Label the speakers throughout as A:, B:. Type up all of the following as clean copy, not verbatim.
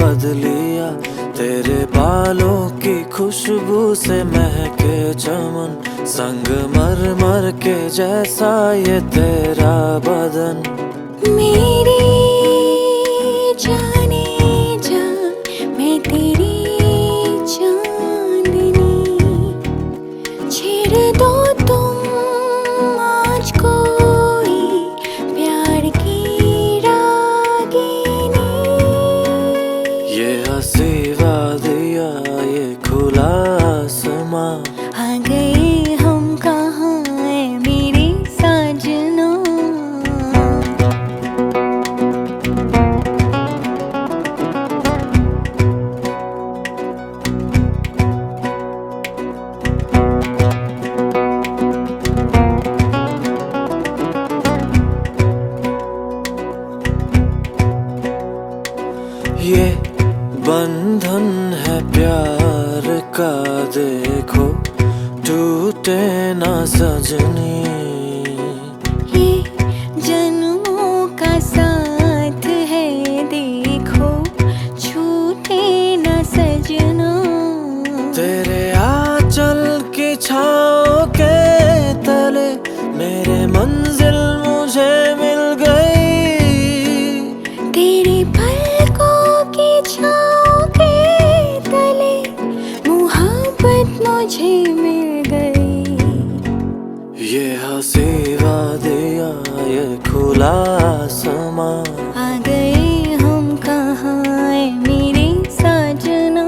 A: बदलिया, तेरे बालों की खुशबू से महके चमन, संग मर मर के जैसा ये तेरा बदन।
B: मेरी जाने जा मैं तेरी चांदनी, छेड़ दो तुम आज कोई प्यार की रागिनी।
A: ये हंसी वादिया, ये खुला आसमां,
B: आ गए हम कहाँ है मेरे साजना।
A: ये बंधन है प्यार का, देखो टूटे ना सजनी।
B: ये जन्मों का साथ है, देखो छूटे न सजना।
A: तेरे आंचल की छाँव के तले मेरे मंजिल मुझे मिल गई,
B: तेरे पलकों की छाँव के तले मोहब्बत मुझे मिल गई।
A: ये हंसी वादिया, ये खुला आसमां,
B: आ गए हम कहाँ है मेरे साजना।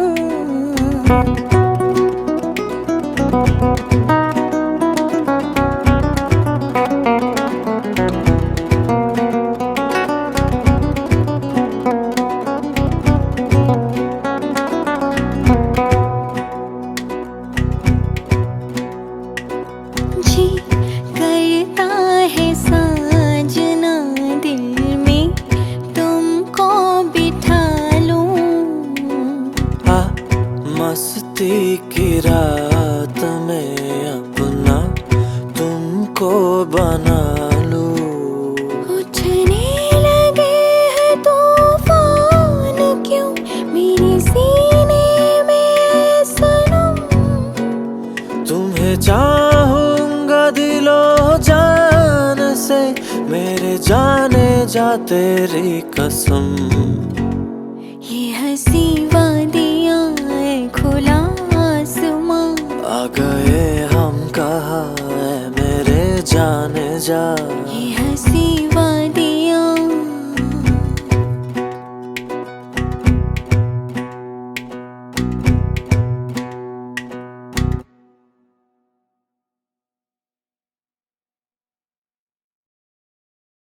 B: जी करता है साजना, दिल में तुमको बिठा लूं।
A: आ मस्ती की रात में अपना तुमको बना लूं।
B: उठने लगे हैं तूफान क्यों मेरे सीने में सनम।
A: तुम्हें चाहूंगा दिलो जान से, मेरे जाने जा तेरी कसम।
B: ये हंसी वादियाँ है खुला आसमां,
A: आ गए हम कहाँ है मेरे जाने जा।
B: ये